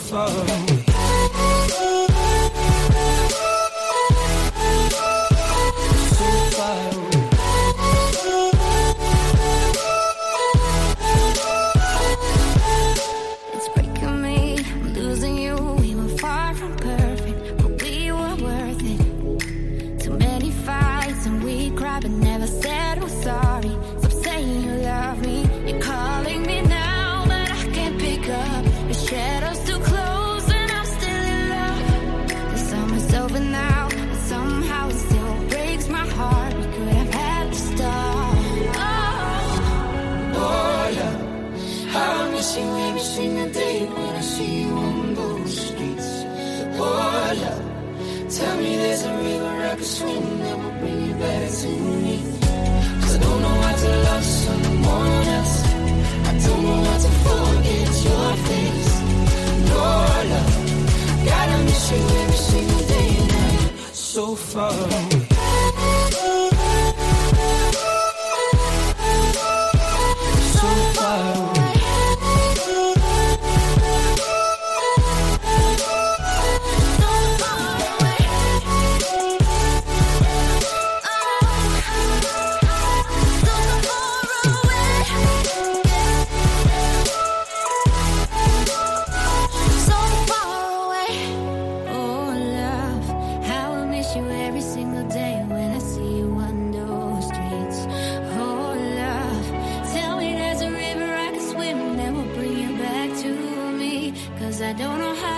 far away. So far away. It's breaking me, I'm losing you. We were far from perfect, but we were worth it. Too many fights and we cried but never said we're sorry. Stop saying you love me, you're calling me now, but I can't pick up. Your shadow's too close and I'm still in love. The summer's over now, but somehow it still breaks my heart. We could have had to stop. Oh, love, how I miss you every single day when I see you on those streets. Oh, love, tell me there's a river I could swim that will bring you back to me. 'Cause I don't know how to love someone else. I don't know how to forget your face. No, love, gotta miss you every single day and night. So far away. So far away. I don't know how